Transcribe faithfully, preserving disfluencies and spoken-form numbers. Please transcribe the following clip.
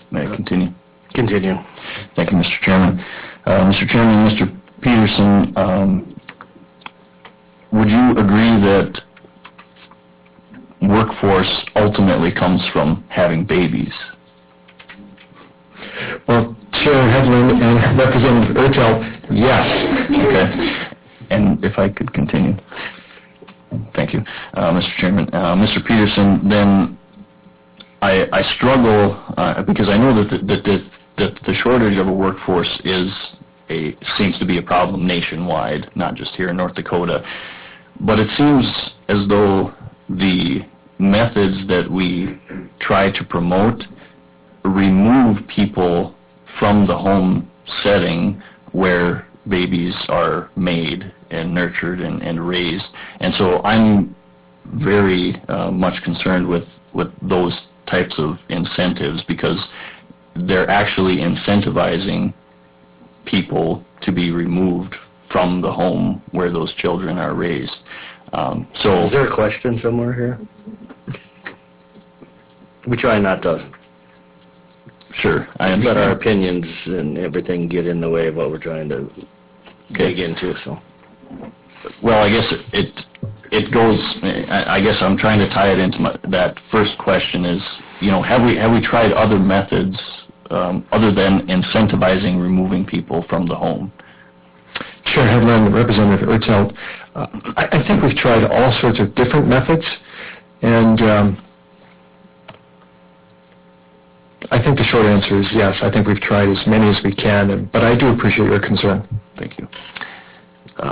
May I continue? Continue. Thank you, Mister Chairman. Uh, Mister Chairman, Mister Peterson, um, would you agree that workforce ultimately comes from having babies? Well, Chair Hedlund and Representative Ertel, yes. Okay. And if I could continue. Thank you, uh, Mister Chairman. Uh, Mister Peterson, then I, I struggle uh, because I know that the, that, the, that the shortage of a workforce is a seems to be a problem nationwide, not just here in North Dakota. But it seems as though the methods that we try to promote remove people from the home setting where babies are made and nurtured and, and raised. And so I'm very uh, much concerned with, with those types of incentives because they're actually incentivizing people to be removed from the home where those children are raised. Um, so Is there a question somewhere here? We try not to sure, I let our understand. opinions and everything get in the way of what we're trying to Okay. dig into. So, Well, I guess it it, it goes. I, I guess I'm trying to tie it into my, that first question. Is you know have we have we tried other methods um, other than incentivizing removing people from the home? Chair Hedlund, Representative Ertel, uh, I, I think we've tried all sorts of different methods, and um, I think the short answer is yes. I think we've tried as many as we can, and, but I do appreciate your concern. Thank you.